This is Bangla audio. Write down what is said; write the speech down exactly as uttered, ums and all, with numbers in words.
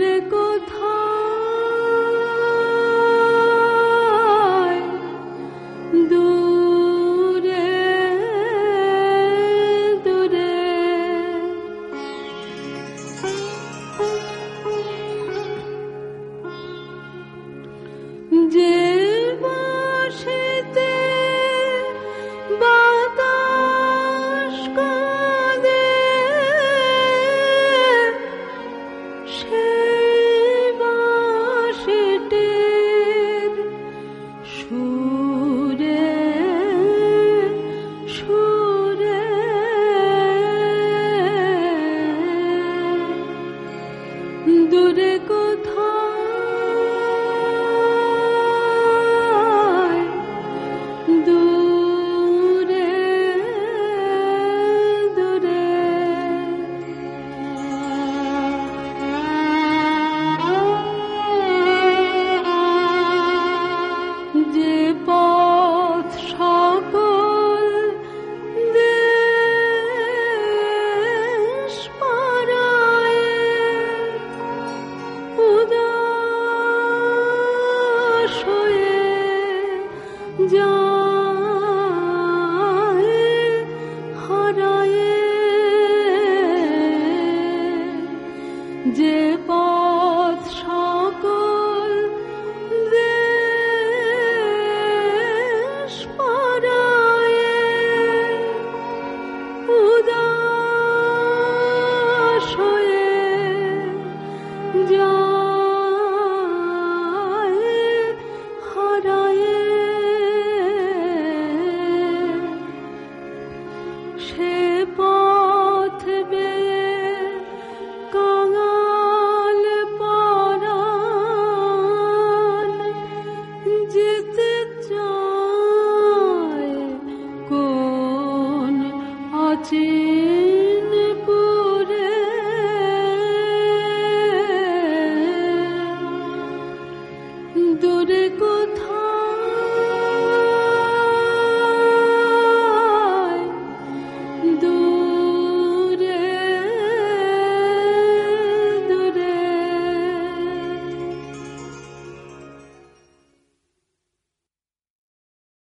দূরে কোথায় দূরে দূরে যে বাঁশিতে বাতাস কাঁদে সেই বাঁশিটির সুরে সুরে দূরে কোথায় দূরে দূরে যে পথ সকল দেশ পারায় উদাস হয়ে যায় হারায়ে যে পথ সকল দেশ পারায় উদাস হয়ে যায় হারায়ে সে পথ বেয়ে কাঙাল পরাণ যেতে চায় কোন অচিন পুরে দূরে কোথায়